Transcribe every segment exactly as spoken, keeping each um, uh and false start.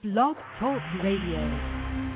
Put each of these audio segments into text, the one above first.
Blog Talk Radio.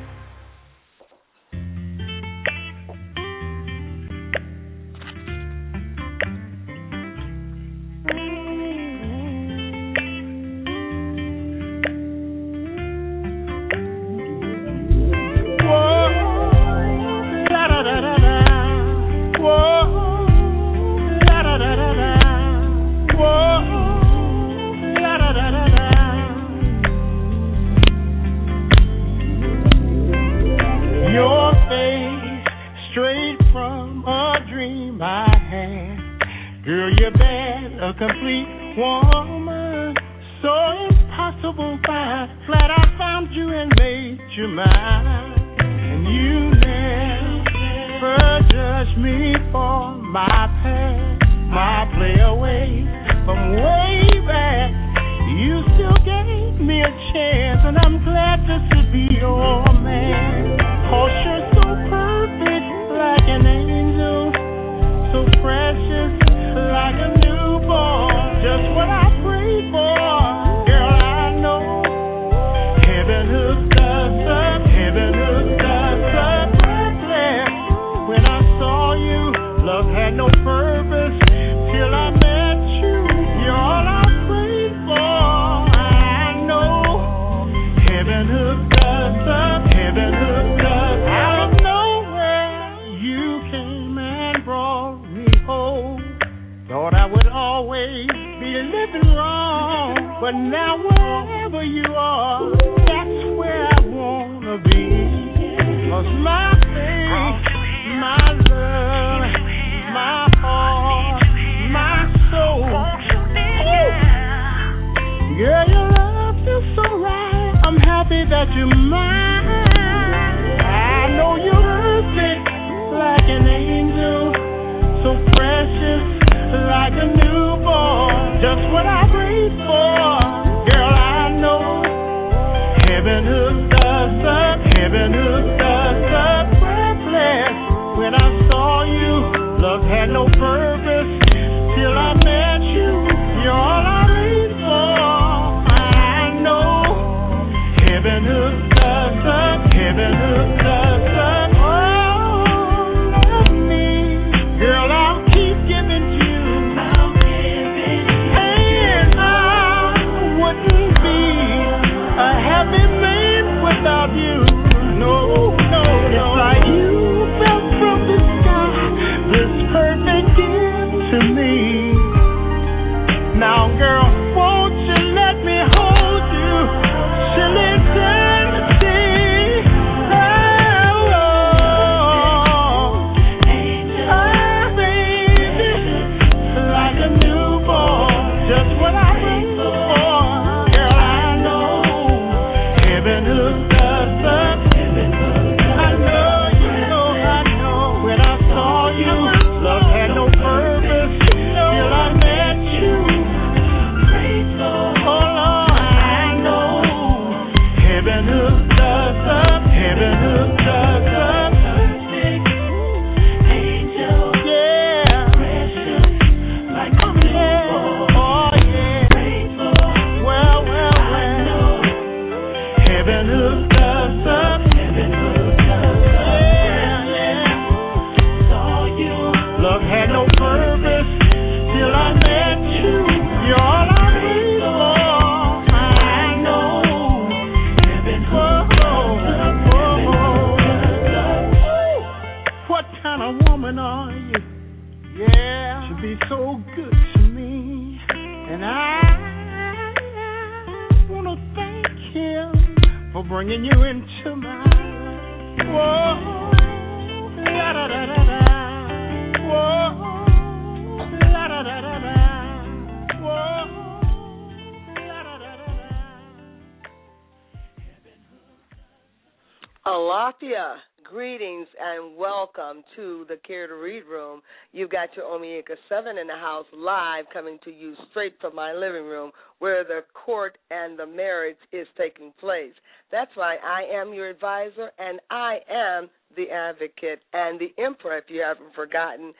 Alafia, greetings and welcome to the Care to Read Room. You've got your Omieka seven in the house live, coming to you straight from my living room where the court and the marriage is taking place. That's why I am your advisor and I am the advocate and the emperor, if you haven't forgotten.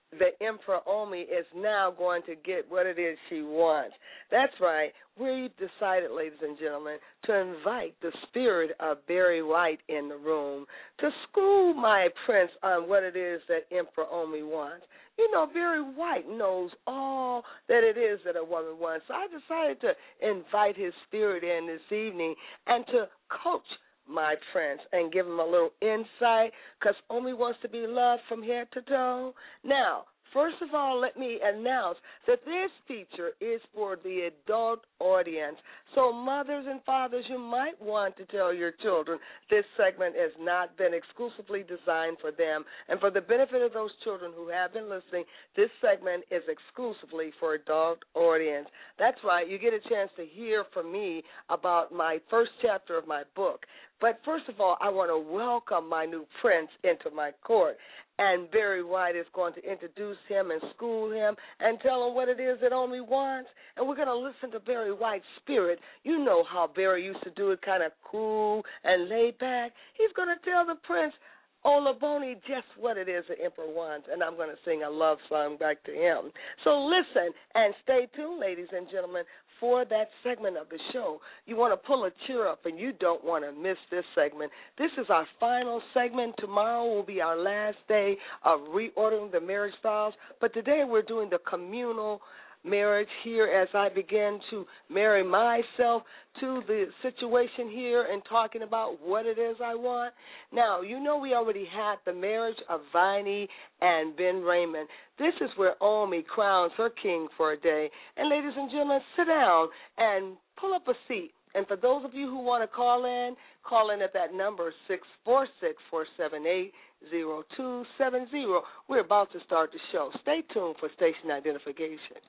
the Emperor Omi is now going to get what it is she wants. That's right. We've decided, ladies and gentlemen, to invite the spirit of Barry White in the room to school my prince on what it is that Emperor Omi wants. You know, Barry White knows all that it is that a woman wants. So I decided to invite his spirit in this evening and to coach my prince and give him a little insight, because Omi wants to be loved from head to toe. Now, first of all, let me announce that this feature is for the adult audience. So mothers and fathers, you might want to tell your children this segment has not been exclusively designed for them. And for the benefit of those children who have been listening, this segment is exclusively for adult audience. That's right. You get a chance to hear from me about my first chapter of my book. But first of all, I want to welcome my new prince into my court. And Barry White is going to introduce him and school him and tell him what it is that Omi wants. And we're going to listen to Barry White's spirit. You know how Barry used to do it, kind of cool and laid back. He's going to tell the prince, Olaboni, just what it is the Emperor wants. And I'm going to sing a love song back to him. So listen and stay tuned, ladies and gentlemen, for that segment of the show. You want to pull a cheer up, and you don't want to miss this segment. This is our final segment. Tomorrow will be our last day of reordering the marriage vows, but today we're doing the communal marriage here as I begin to marry myself to the situation here and talking about what it is I want. Now, you know we already had the marriage of Viney and Ben Raymond. This is where Omi crowns her king for a day. And ladies and gentlemen, sit down and pull up a seat. And for those of you who want to call in, call in at that number, six four six, four seven eight, zero two seven zero. We're about to start the show. Stay tuned for station identification.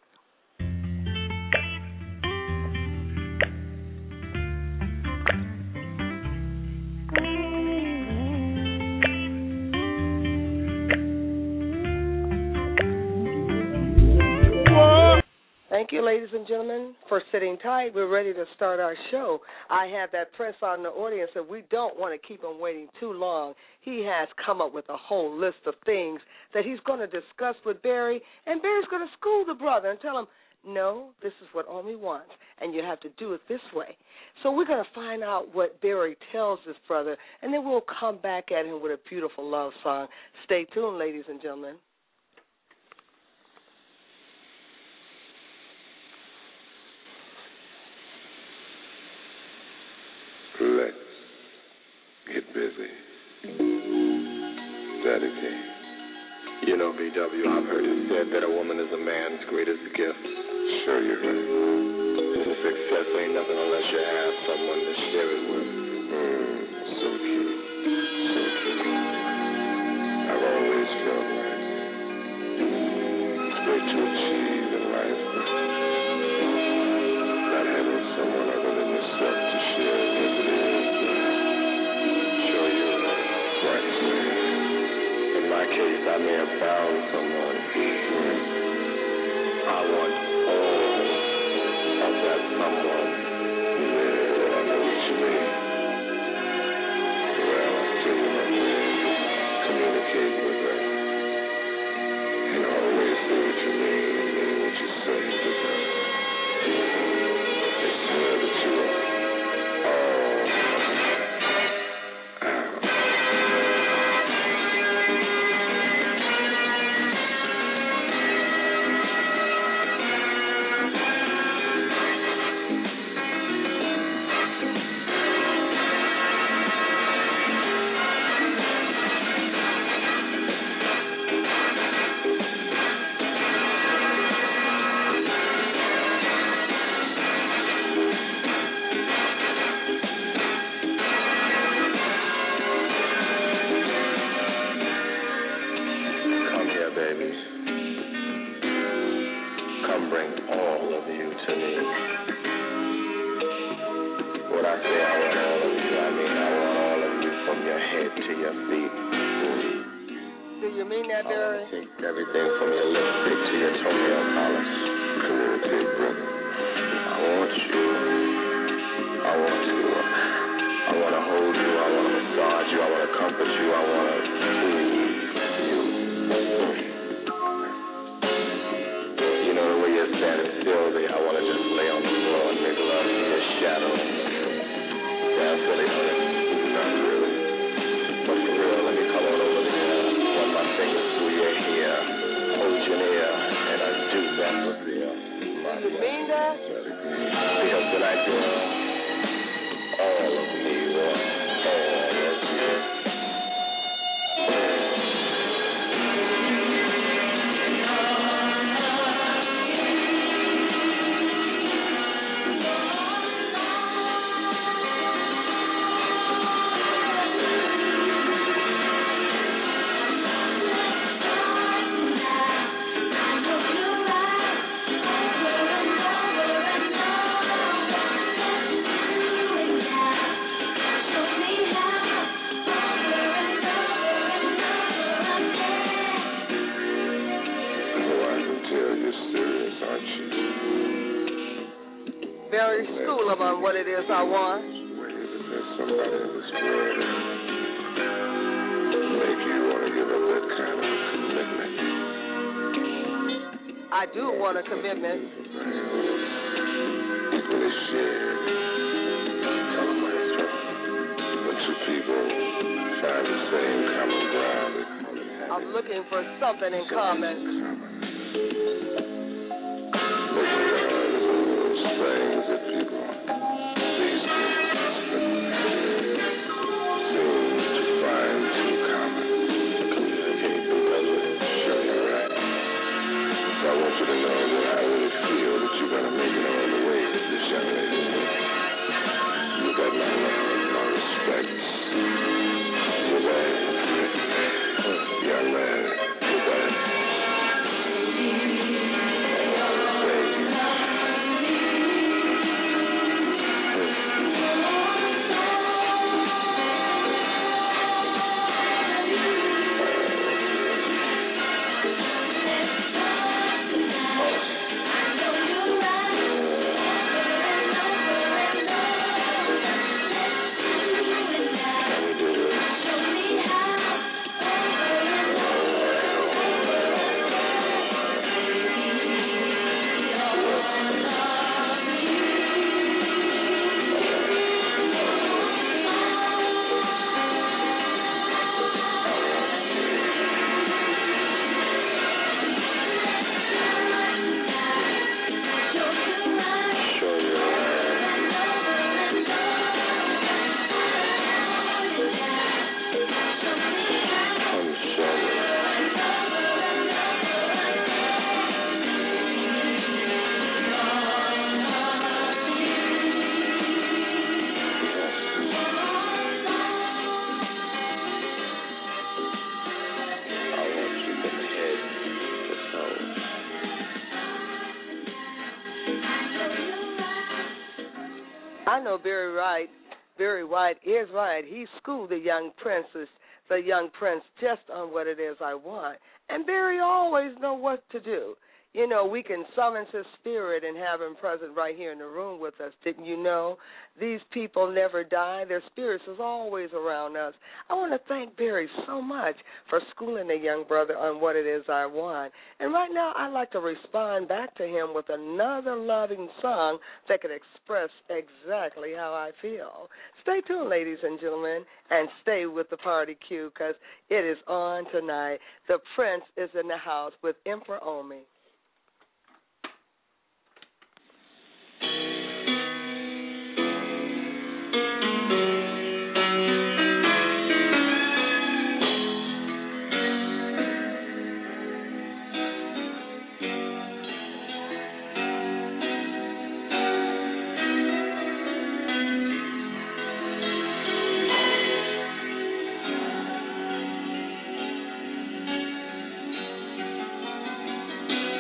Thank you, ladies and gentlemen, for sitting tight. We're ready to start our show. I have that prince on the audience, and we don't want to keep him waiting too long. He has come up with a whole list of things that he's going to discuss with Barry, and Barry's going to school the brother and tell him, no, this is what Omi wants, and you have to do it this way. So we're going to find out what Barry tells his brother, and then we'll come back at him with a beautiful love song. Stay tuned, ladies and gentlemen. Let's get busy. Dedicate. You know, B W, I've heard it said that a woman is a man's greatest gift. Sure you're right. Success ain't nothing unless you have someone to share it with. Mm, so true. So true. I've always felt like it's great to achieve in life, but not having someone other than yourself to share it with it is. Sure you're right. Right. In my case, I may have found someone. Mm. I want all of that someone. Yeah, I know what you mean. Well, I'll tell you my friend, communicate with her. And always say what you mean and mean what you say, because it's her that you are. All out. Come here, babies. Come bring all of you to me. When I say I want all of you, I mean I want all of you from your head to your feet. Do you mean that, I Barry? want to take everything from your lipstick to your toenail polish. Communicate, brother. I want you. I want you. I want to hold you. I want to massage you. I want to comfort you. I want to soothe you. on what it is I want? Well, is it there's somebody in this world that make you want to give up that kind of a commitment? I do want a commitment. Equally shared. Tell them what it's about. When two people find the same common ground. I'm looking for something in common. Things that people these so to find two common communicate together. Sure, you're right. So I want you to know that I really feel that you're gonna make it all the way with this young lady. You got my love, my respect. You're right. Young man, you're right. I know Barry White. Barry White is right. He schooled the young princess, the young prince, just on what it is I want. And Barry always know what to do. You know, we can summon his spirit and have him present right here in the room with us. Didn't you know? These people never die. Their spirits is always around us. I want to thank Barry so much for schooling the young brother on what it is I want. And right now I'd like to respond back to him with another loving song that could express exactly how I feel. Stay tuned, ladies and gentlemen, and stay with the Party Q because it is on tonight. The Prince is in the house with Emperor Omi. Thank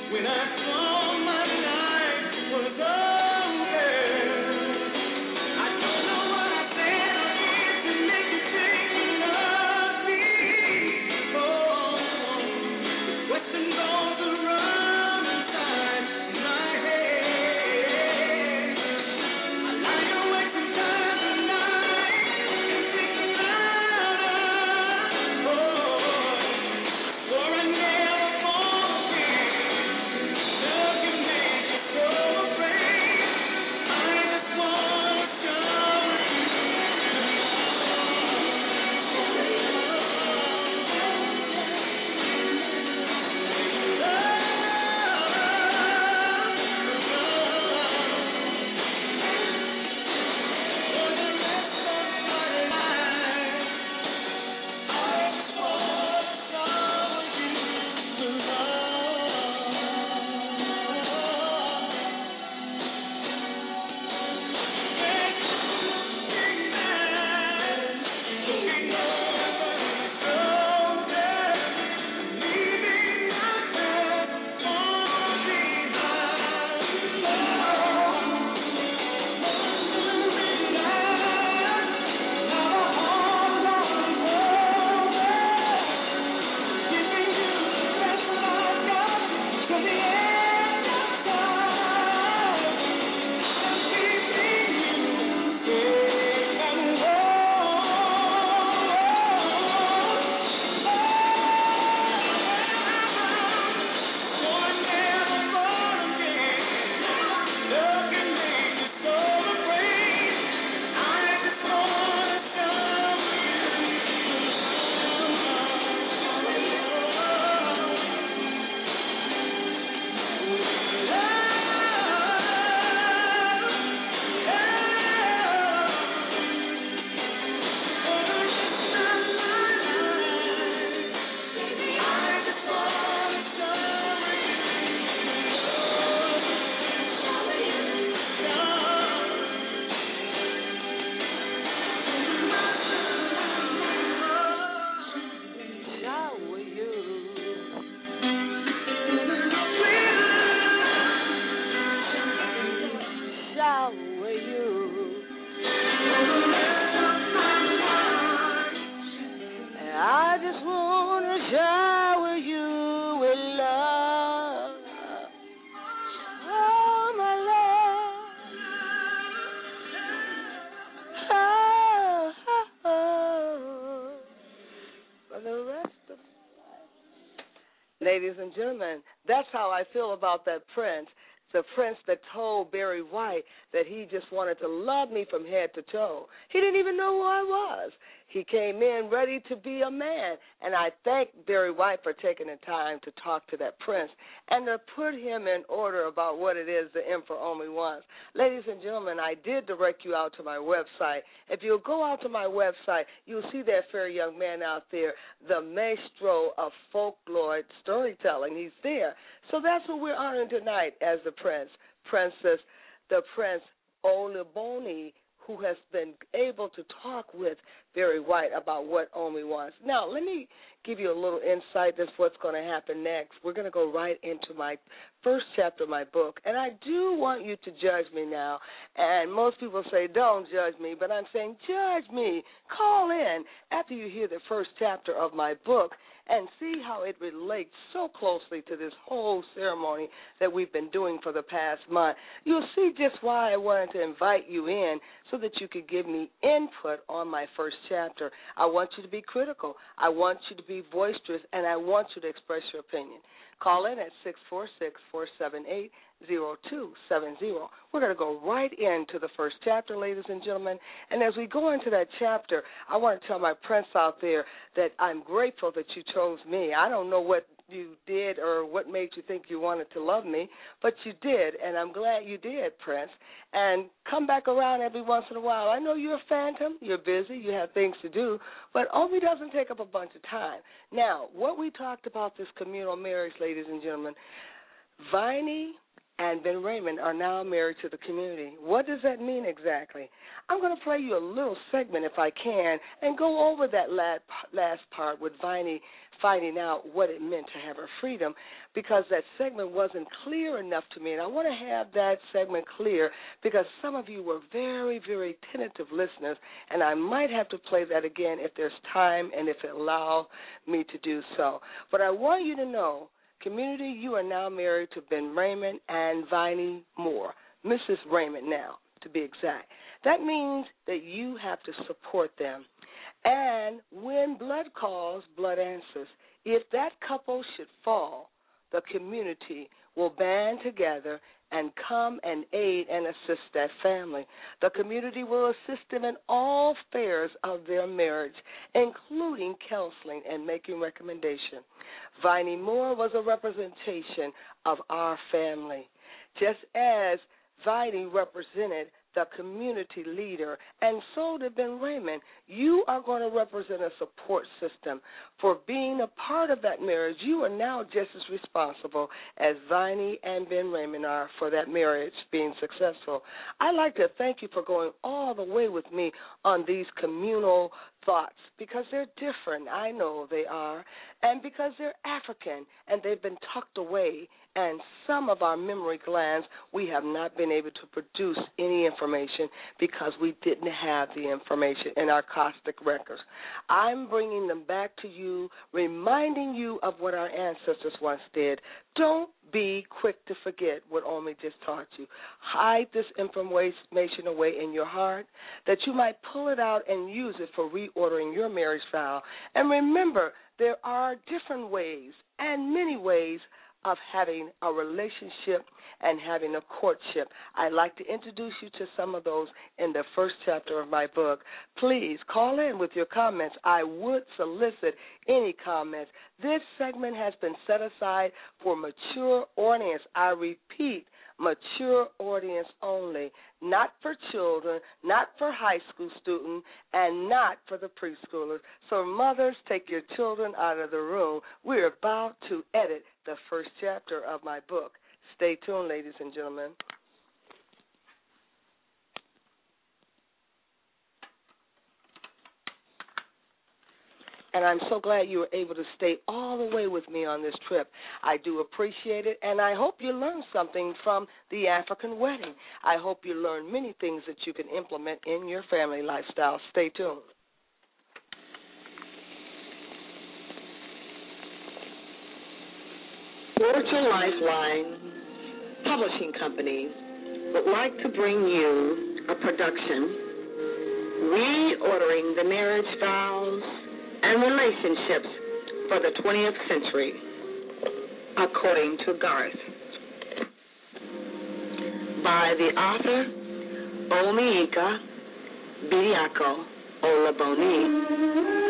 Ladies and gentlemen, that's how I feel about that prince. The prince that told Barry White that he just wanted to love me from head to toe. He didn't even know who I was. He came in ready to be a man, and I thank Barry White for taking the time to talk to that prince and to put him in order about what it is the Emperor only wants. Ladies and gentlemen, I did direct you out to my website. If you'll go out to my website, you'll see that fair young man out there, the maestro of folklore storytelling. He's there. So that's what we're honoring tonight as the prince, princess, the prince Oluboni, who has been able to talk with Barry White about what Omi wants. Now, let me give you a little insight as to what's going to happen next. We're going to go right into my first chapter of my book, and I do want you to judge me now. And most people say, don't judge me, but I'm saying judge me. Call in after you hear the first chapter of my book and see how it relates so closely to this whole ceremony that we've been doing for the past month. You'll see just why I wanted to invite you in so that you could give me input on my first chapter. I want you to be critical. I want you to be boisterous, and I want you to express your opinion. Call in at six four six, four seven eight, zero two seven zero. We're going to go right into the first chapter, ladies and gentlemen. And as we go into that chapter, I want to tell my prince out there that I'm grateful that you chose me. I don't know what you did or what made you think you wanted to love me, but you did, and I'm glad you did, Prince. And come back around every once in a while. I know you're a phantom, you're busy, you have things to do, but Omi doesn't take up a bunch of time. Now, what we talked about this communal marriage, ladies and gentlemen, Viney and Ben Raymond are now married to the community. What does that mean exactly? I'm going to play you a little segment, if I can, and go over that last part with Viney finding out what it meant to have her freedom, because that segment wasn't clear enough to me, and I want to have that segment clear because some of you were very, very tentative listeners, and I might have to play that again if there's time and if it allows me to do so. But I want you to know, community, you are now married to Ben Raymond and Viney Moore, Missus Raymond now, to be exact. That means that you have to support them. And when blood calls, blood answers. If that couple should fall, the community will band together and come and aid and assist that family. The community will assist them in all affairs of their marriage, including counseling and making recommendations. Viney Moore was a representation of our family, just as Viney represented the community leader, and so did Ben Raymond. You are going to represent a support system. For being a part of that marriage, you are now just as responsible as Viney and Ben Raymond are for that marriage being successful. I'd like to thank you for going all the way with me on these communal thoughts, because they're different. I know they are. And because they're African and they've been tucked away, and some of our memory glands, we have not been able to produce any information because we didn't have the information in our caustic records. I'm bringing them back to you, reminding you of what our ancestors once did. Don't be quick to forget what Omi just taught you. Hide this information away in your heart that you might pull it out and use it for reordering your marriage vow. And remember, there are different ways and many ways of having a relationship and having a courtship. I'd like to introduce you to some of those in the first chapter of my book. Please call in with your comments. I would solicit any comments. This segment has been set aside for mature audience. I repeat, mature audience only, not for children, not for high school students, and not for the preschoolers. So mothers, take your children out of the room. We're about to edit the first chapter of my book. Stay tuned, ladies and gentlemen. And I'm so glad you were able to stay all the way with me on this trip. I do appreciate it, and I hope you learned something from the African wedding. I hope you learned many things that you can implement in your family lifestyle. Stay tuned. Spiritual Lifeline Publishing Company would like to bring you a production, Reordering the Marriage Vows and Relationships for the twentieth Century, according to Garth, by the author Omiika Bediako Olaboni.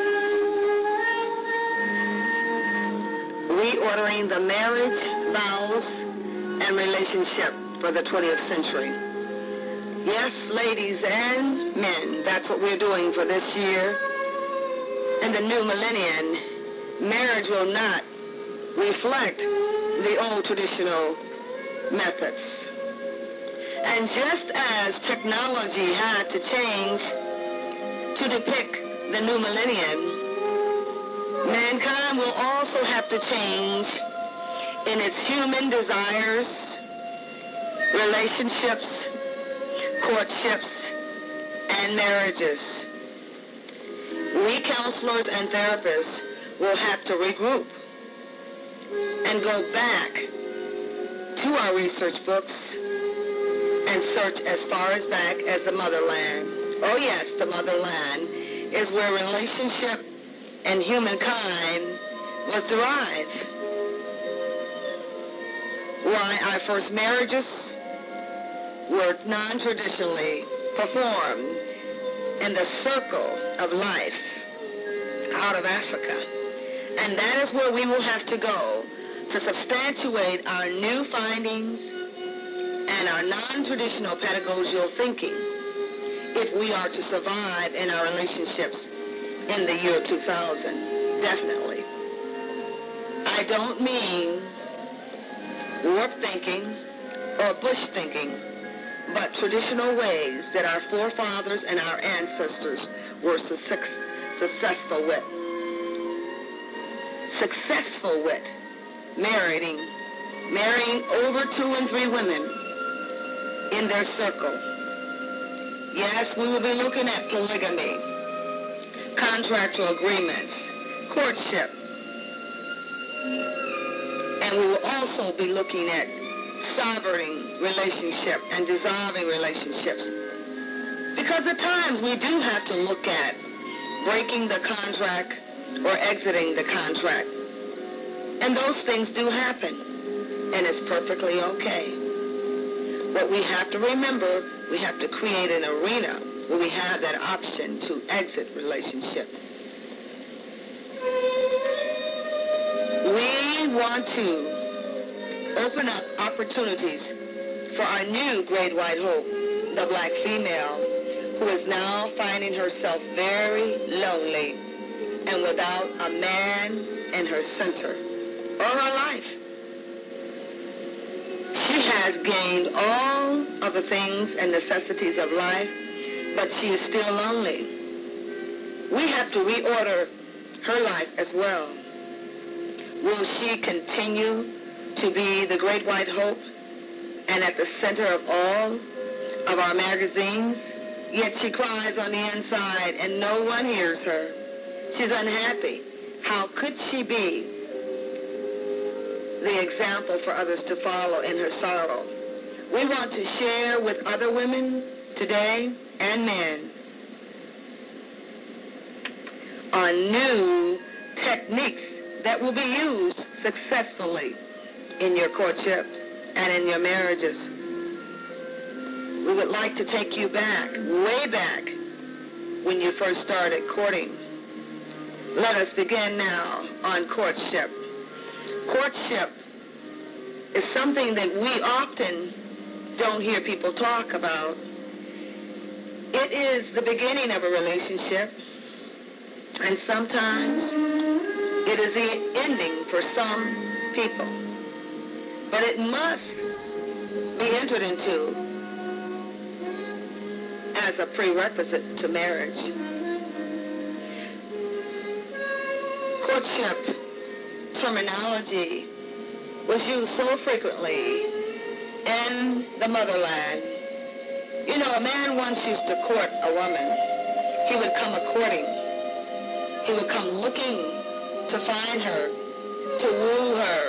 Reordering the Marriage Vows and Relationship for the twentieth Century. Yes, ladies and men, that's what we're doing for this year. In the new millennium, marriage will not reflect the old traditional methods. And just as technology had to change to depict the new millennium, mankind will also have to change in its human desires, relationships, courtships, and marriages. We counselors and therapists will have to regroup and go back to our research books and search as far as back as the motherland. Oh yes, the motherland is where relationship and humankind was derived. Why our first marriages were non-traditionally performed in the circle of life out of Africa. And that is where we will have to go to substantiate our new findings and our non-traditional pedagogical thinking if we are to survive in our relationships in the year two thousand, definitely. I don't mean warped thinking or bush thinking, but traditional ways that our forefathers and our ancestors were success, successful with. Successful with marrying, marrying over two and three women in their circle. Yes, we will be looking at polygamy, contractual agreements, courtship, and we will also be looking at sovereign relationship and dissolving relationships. Because at times we do have to look at breaking the contract or exiting the contract. And those things do happen, and it's perfectly okay. But we have to remember, we have to create an arena where we have that option to exit relationships. We want to open up opportunities for our new great white hope, the black female, who is now finding herself very lonely and without a man in her center or her life. She has gained all of the things and necessities of life, but she is still lonely. We have to reorder her life as well. Will she continue to be the great white hope and at the center of all of our magazines? Yet she cries on the inside and no one hears her. She's unhappy. How could she be the example for others to follow in her sorrow? We want to share with other women today and men on new techniques that will be used successfully in your courtship and in your marriages. We would like to take you back, way back, when you first started courting. Let us begin now on courtship. Courtship is something that we often don't hear people talk about. It is the beginning of a relationship, and sometimes it is the ending for some people. But it must be entered into as a prerequisite to marriage. Courtship terminology was used so frequently in the motherland. You know, a man once used to court a woman. He would come a-courting. He would come looking to find her, to woo her,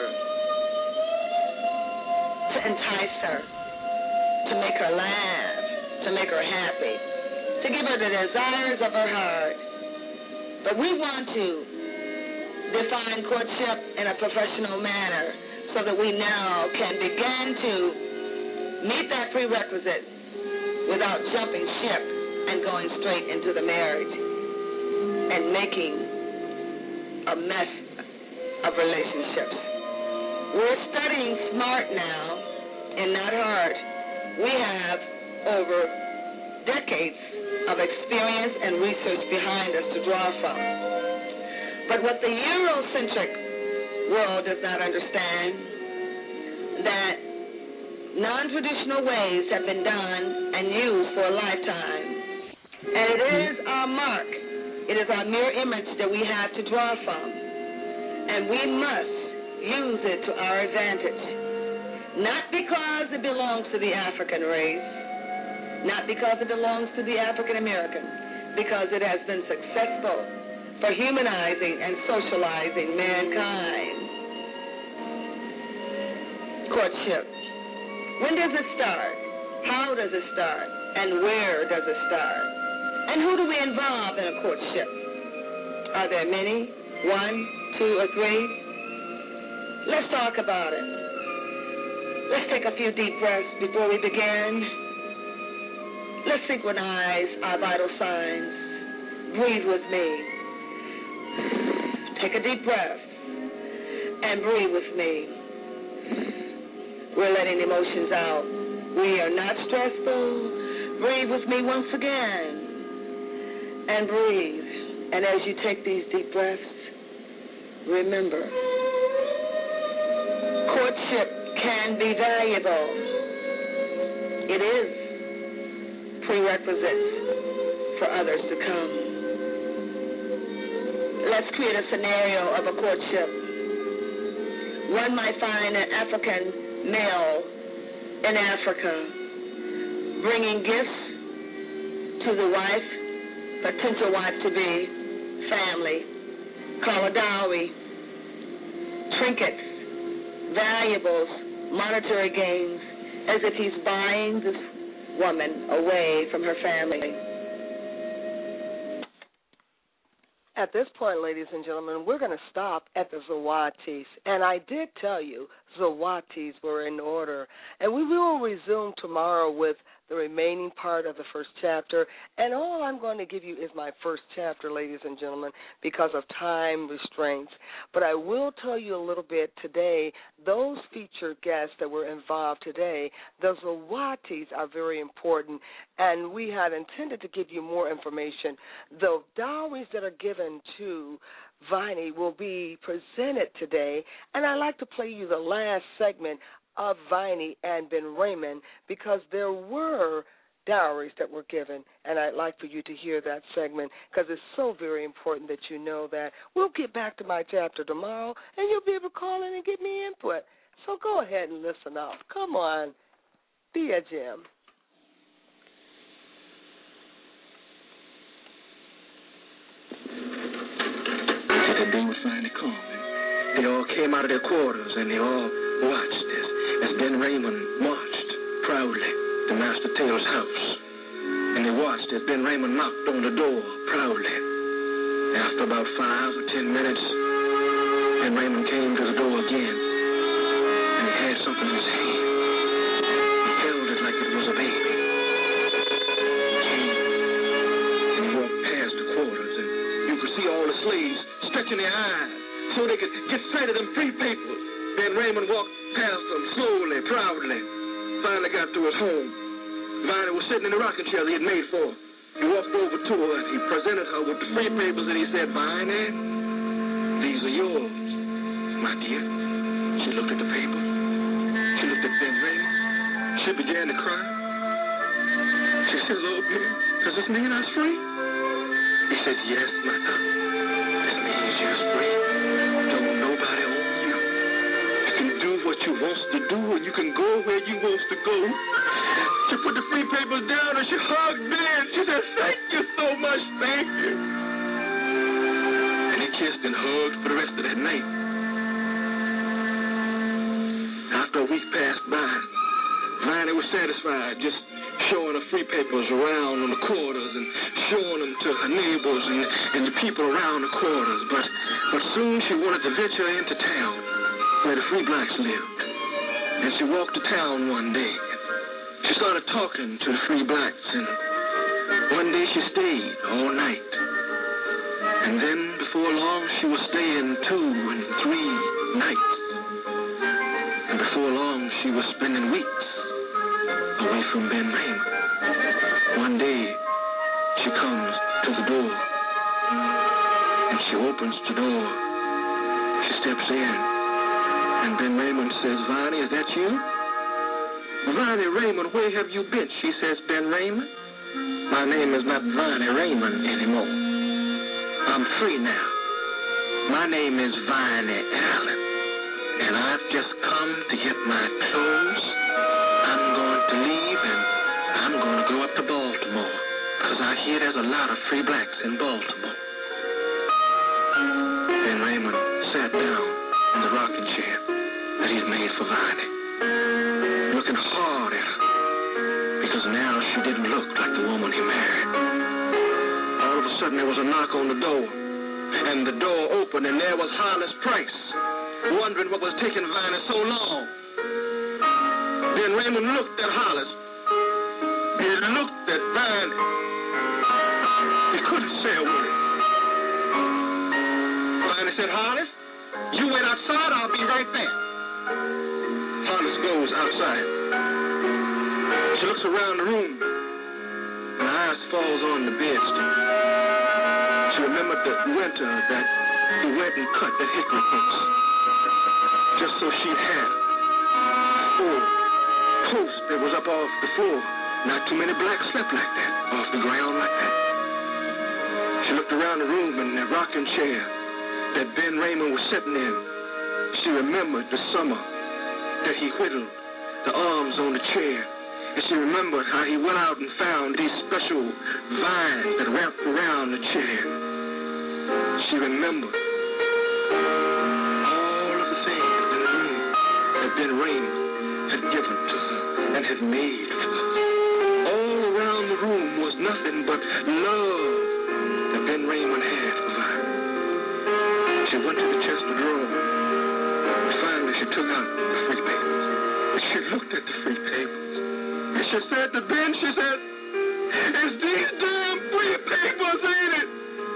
to entice her, to make her laugh, to make her happy, to give her the desires of her heart. But we want to define courtship in a professional manner so that we now can begin to meet that prerequisite without jumping ship and going straight into the marriage and making a mess of relationships. We're studying smart now and not hard. We have over decades of experience and research behind us to draw from. But what the Eurocentric world does not understand, that non-traditional ways have been done and used for a lifetime. And it is our mark. It is our mirror image that we have to draw from. And we must use it to our advantage. Not because it belongs to the African race, not because it belongs to the African American, because it has been successful for humanizing and socializing mankind. Courtship. When does it start? How does it start? And where does it start? And who do we involve in a courtship? Are there many? One, two, or three? Let's talk about it. Let's take a few deep breaths before we begin. Let's synchronize our vital signs. Breathe with me. Take a deep breath and breathe with me. We're letting emotions out. We are not stressful. Breathe with me once again. And breathe. And as you take these deep breaths, remember, courtship can be valuable. it is prerequisites for others to come. Let's create a scenario of a courtship. One might find an African male in Africa bringing gifts to the wife, potential wife-to-be, family, called a dowry, trinkets, valuables, monetary gains, as if he's buying this woman away from her family. At this point, ladies and gentlemen, we're going to stop at the Zawatis. And I did tell you Zawatis were in order. And we will resume tomorrow with the remaining part of the first chapter. And all I'm going to give you is my first chapter, ladies and gentlemen, because of time restraints. But I will tell you a little bit today, those featured guests that were involved today, the Zawatis are very important. And we had intended to give you more information. The dowries that are given to Viney will be presented today, and I'd like to play you the last segment of Viney and Ben Raymond because there were dowries that were given, and I'd like for you to hear that segment because it's so very important that you know that. We'll get back to my chapter tomorrow, and you'll be able to call in and give me input. So go ahead and listen up. Come on. Be a Jim. That day was finally come. They all came out of their quarters and they all watched as, as Ben Raymond marched proudly to Master Taylor's house. And they watched as Ben Raymond knocked on the door proudly. After about five or ten minutes, Ben Raymond came to the door again and he had something in his hand. He held it like it was a baby. And he walked past the quarters and you could see all the slaves stretching their eyes so they could get sight of them free papers. Then Raymond walked past them slowly, proudly, finally got to his home. Viney was sitting in the rocking chair he had made for her. He walked over to her and he presented her with the free papers and he said, Viney, these are yours, my dear. She looked at the paper. She looked at Ben Raymond. She began to cry. She said, Lord, Ben, does this mean I was free? He said, yes, my daughter. This means you're free. Don't nobody own you. You can do what you want to do and you can go where you want to go. She put the free papers down and she hugged Ben. She said, thank you so much, thank you. And they kissed and hugged for the rest of that night. After a week passed by, Viney was satisfied just showing her free papers around on the quarters and showing them to her neighbors and, and the people around the quarters. But, but soon she wanted to venture into town where the free blacks lived. And she walked to town one day. She started talking to the free blacks, and one day she stayed all night. And then before long she was staying two and three nights. And before long she was spending weeks away from Ben Raymond. One day she comes to the door and she opens the door. She steps in and Ben Raymond says, Viney, is that you? Viney Raymond, where have you been? She says, Ben Raymond, my name is not Viney Raymond anymore. I'm free now. My name is Viney Allen, and I've just come to get my clothes. I'm going to leave, and I'm going to go up to Baltimore, because I hear there's a lot of free blacks in Baltimore. Ben Raymond sat down in the rocking chair that he'd made for Viney, looking hard at her, because now she didn't look like the woman he married. All of a sudden, there was a knock on the door, and the door opened, and there was Hollis Price, wondering what was taking Viney so long. Then Raymond looked at Hollis. He looked at Viney. He couldn't say a word. Viney said, Hollis, you wait outside, I'll be right there. Hollis goes outside. She looks around the room, and her eyes falls on the bedstead. She remembered the winter that he went and cut that hickory post, just so she'd have a full post that was up up off the floor. Not too many blacks slept like that, off the ground like that. She looked around the room in that rocking chair that Ben Raymond was sitting in. She remembered the summer that he whittled the arms on the chair. And she remembered how he went out and found these special vines that wrapped around the chair. She remembered all of the things in the room that Ben Raymond had given to her and had made for her. All around the room was nothing but love that Ben Raymond had for her. She went to the chest of drawers. Finally, she took out the free papers. And she looked at the free papers. And she said to Ben, she said, it's these damn free papers, ain't it?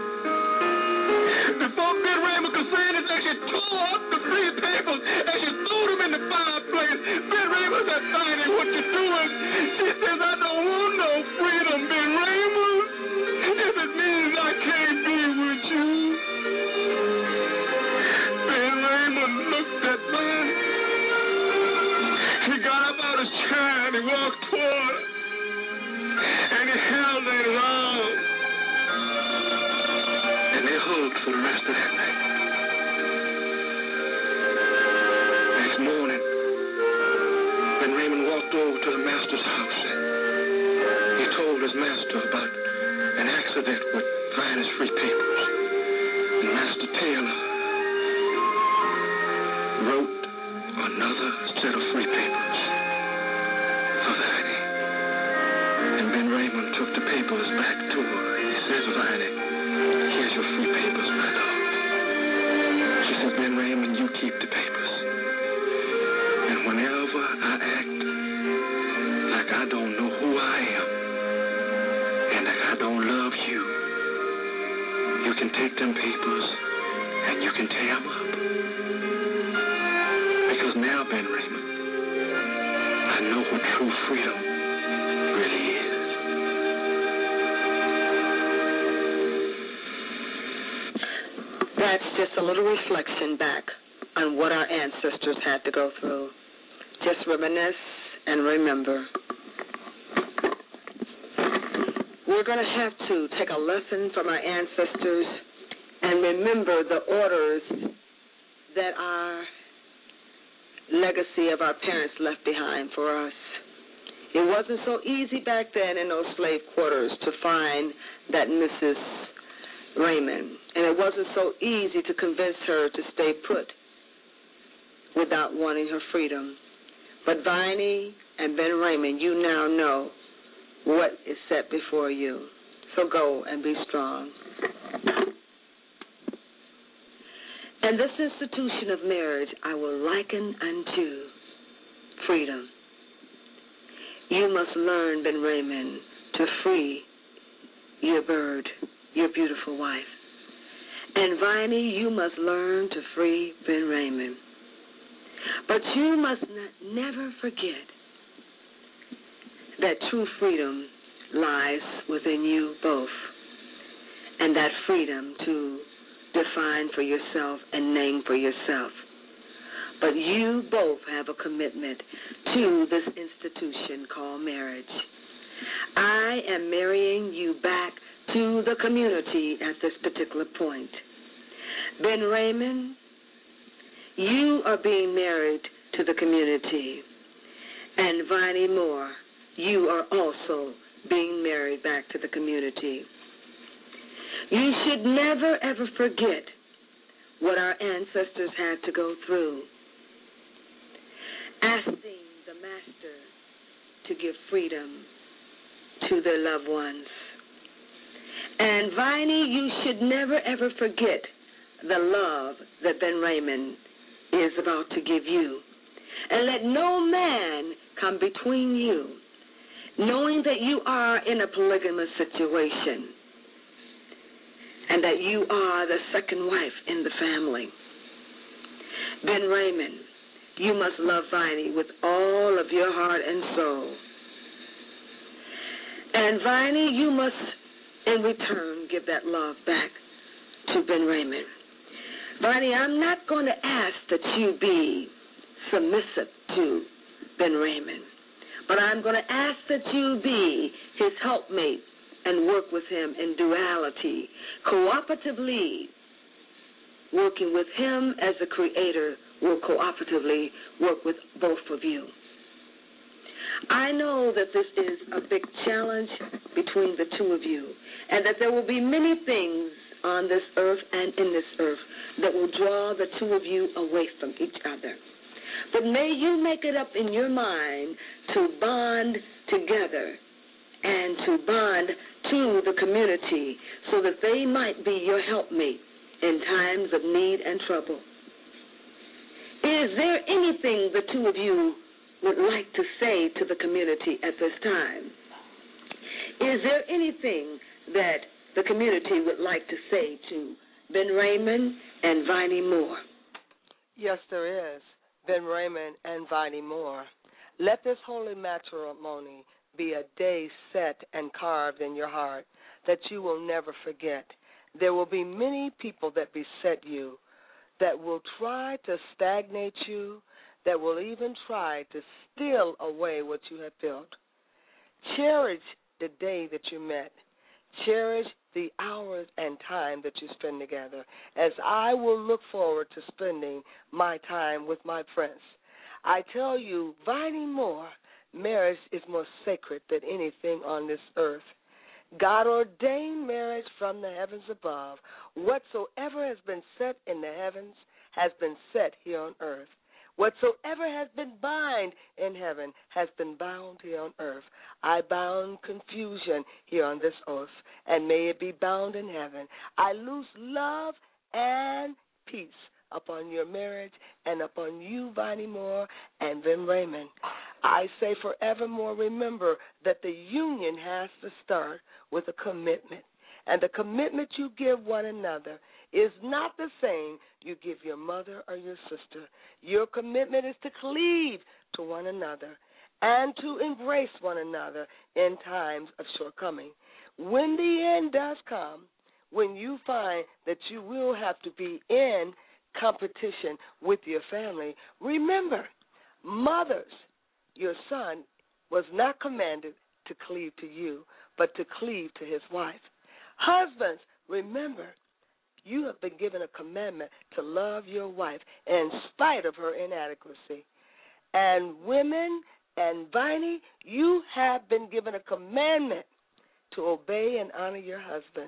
Before Ben Raymond could say anything, she tore up the free papers and she threw them in the fireplace. Ben Raymond said, Tiny, what you doing? She says, I don't want no freedom, Ben Raymond. If it means I can't be with you. Ben Raymond looked at me. He got up out of his chair and he walked toward her. And he held her in his arms. And they hugged for the rest of that night. Next morning, Ben Raymond walked over to the master's house. He told his master about an accident with Viney's free papers. And Master Taylor wrote another set of free papers for Viney. And Ben Raymond took the papers back to her. He says, Viney, here's your free papers, my love. She says, Ben Raymond, you keep the papers. And whenever I act like I don't know who I am and like I don't love you, you can take them papers and you can tear them up. Because now, Ben Raymond, I know what true freedom really is. That's just a little reflection back on what our ancestors had to go through. Just reminisce and remember. We're going to have to take a lesson from our ancestors and remember the orders that our legacy of our parents left behind for us. It wasn't so easy back then in those slave quarters to find that Missus Raymond, and it wasn't so easy to convince her to stay put without wanting her freedom. But Viney and Ben Raymond, you now know what is set before you. So go and be strong. And this institution of marriage I will liken unto freedom. You must learn, Ben Raymond, to free your bird, your beautiful wife. And Viney, you must learn to free Ben Raymond. But you must not, never forget that true freedom lies within you both, and that freedom to define for yourself and name for yourself. But you both have a commitment to this institution called marriage. I am marrying you back to the community at this particular point. Ben Raymond, you are being married to the community. And Viney Moore, you are also being married back to the community. You should never, ever forget what our ancestors had to go through, asking the Master to give freedom to their loved ones. And Viney, you should never, ever forget the love that Ben Raymond is about to give you. And let no man come between you, knowing that you are in a polygamous situation and that you are the second wife in the family. Ben Raymond, you must love Viney with all of your heart and soul. And Viney, you must, in return, give that love back to Ben Raymond. Viney, I'm not going to ask that you be submissive to Ben Raymond, But I'm going to ask that you be his helpmate and work with him in duality, cooperatively, working with him as the creator will cooperatively work with both of you. I know that this is a big challenge between the two of you, and that there will be many things on this earth and in this earth that will draw the two of you away from each other. But may you make it up in your mind to bond together and to bond to the community so that they might be your helpmate in times of need and trouble. Is there anything the two of you would like to say to the community at this time? Is there anything that the community would like to say to Ben Raymond and Viney Moore? Yes, there is. Ben Raymond and Viney Moore. Let this holy matrimony be a day set and carved in your heart that you will never forget. There will be many people that beset you, that will try to stagnate you, that will even try to steal away what you have built. Cherish the day that you met. Cherish the hours and time that you spend together, as I will look forward to spending my time with my prince. I tell you, Viney Moore, marriage is more sacred than anything on this earth. God ordained marriage from the heavens above. Whatsoever has been set in the heavens has been set here on earth. Whatsoever has been bound in heaven has been bound here on earth. I bound confusion here on this earth, and may it be bound in heaven. I loose love and peace upon your marriage and upon you, Viney Moore and Ben Raymond. I say forevermore, remember that the union has to start with a commitment. And the commitment you give one another is not the same you give your mother or your sister. Your commitment is to cleave to one another and to embrace one another in times of shortcoming. When the end does come, when you find that you will have to be in competition with your family, remember, mothers, your son was not commanded to cleave to you, but to cleave to his wife. Husbands, remember, you have been given a commandment to love your wife in spite of her inadequacy. And women and Viney, you have been given a commandment to obey and honor your husband.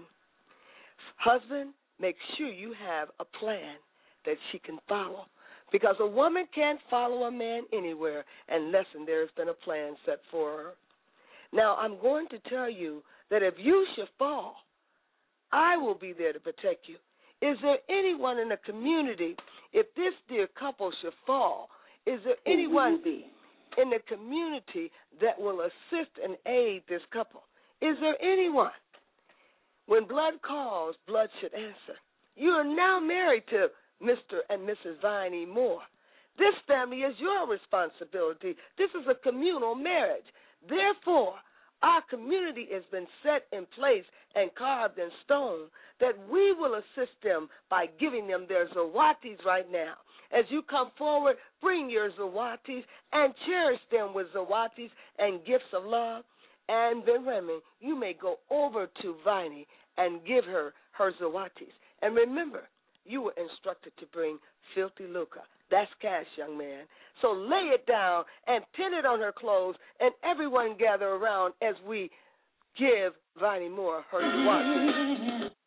Husband, make sure you have a plan that she can follow, because a woman can't follow a man anywhere unless there's been a plan set for her. Now, I'm going to tell you that if you should fall, I will be there to protect you. Is there anyone in the community, if this dear couple should fall, is there anyone in the community that will assist and aid this couple? Is there anyone? When blood calls, blood should answer. You are now married to Mister and Missus Viney Moore. This family is your responsibility. This is a communal marriage. Therefore, our community has been set in place and carved in stone that we will assist them by giving them their zawatis right now. As you come forward, bring your zawatis and cherish them with zawatis and gifts of love. And then, Remy, you may go over to Viney and give her her zawatis. And remember, you were instructed to bring filthy lucre. That's cash, young man. So lay it down and pin it on her clothes, and everyone gather around as we give Viney Moore her zawatis.